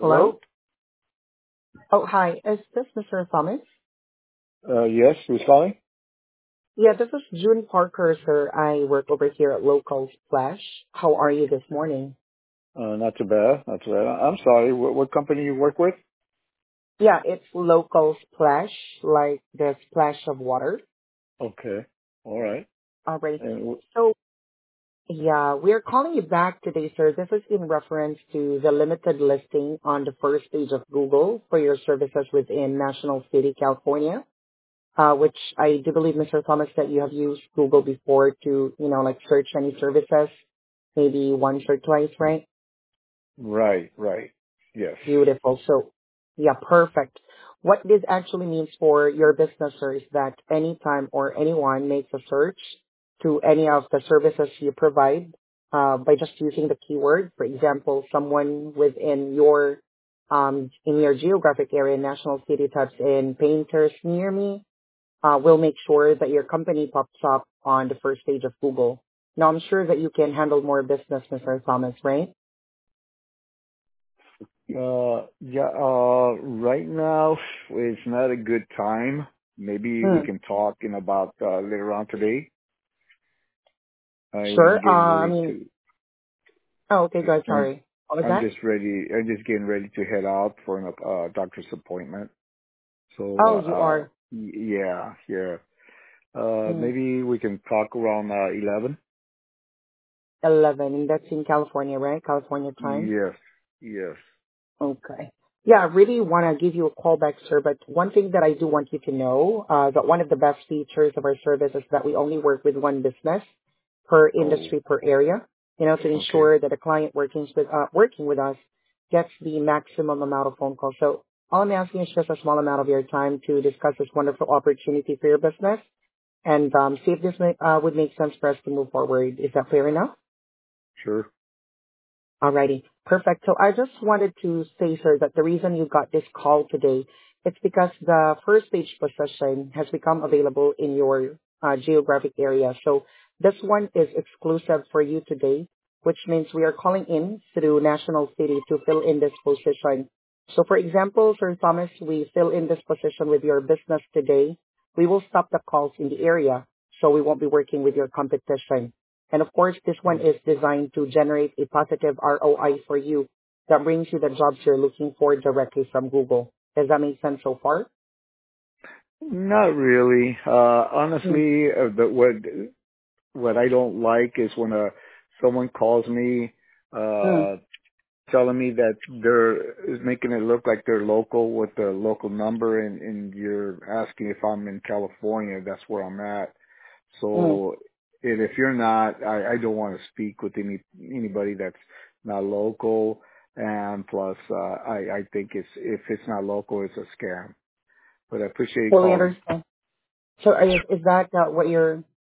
Hello? Hello? Oh, hi. Is this Mr. Thomas? Yes, who's calling? Yeah, this is June Parker, sir. I work over here at Local Splash. How are you this morning? Not too bad, not too bad. I'm sorry, what company you work with? Yeah, it's Local Splash, like the splash of water. Okay, all right. Already. And So, yeah, we are calling you back today, sir. This is in reference to the limited listing on the first page of Google for your services within National City, California. Which I do believe, Mr. Thomas, that you have used Google before to, like search any services, maybe once or twice, right? right, yes. Beautiful. So, yeah, perfect. What this actually means for your business, sir, is that anytime or anyone makes a search to any of the services you provide, by just using the keyword, for example, someone within in your geographic area, national city types in painters near me, will make sure that your company pops up on the first page of Google. Now, I'm sure that you can handle more business, Mr. Thomas, right? Yeah, right now it's not a good time. Maybe we Hmm. can talk in about later on today. Sure. I'm getting ready to, Oh, okay, good. I'm, Sorry. What was I'm that? just ready, I'm just getting ready to head out for a doctor's appointment. So, Oh, you are yeah. hmm, Maybe we can talk around 11. 11, and that's in California, right? California time. Yes, yes. Okay. Yeah, I really want to give you a call back, sir, but one thing that I do want you to know, that one of the best features of our service is that we only work with one business per Oh, industry per area, to okay. ensure that the client working with us gets the maximum amount of phone calls. So all I'm asking is just a small amount of your time to discuss this wonderful opportunity for your business and see if this would make sense for us to move forward. Is that fair enough? Sure. Alrighty. Perfect. So I just wanted to say, sir, that the reason you got this call today, it's because the first page position has become available in your geographic area. So this one is exclusive for you today, which means we are calling in through National City to fill in this position. So for example, Sir Thomas, we fill in this position with your business today. We will stop the calls in the area, so we won't be working with your competition. And of course, this one is designed to generate a positive ROI for you that brings you the jobs you're looking for directly from Google. Does that make sense so far? Not really. Mm, Honestly, what I don't like is when someone calls me mm, uh telling me that they're is making it look like they're local with the local number, and you're asking if I'm in California. That's where I'm at. mm. So, and if you're not, I don't want to speak with anybody that's not local. And plus, I think if it's not local, it's a scam. But I appreciate you Fully calling. understand. So is that what you're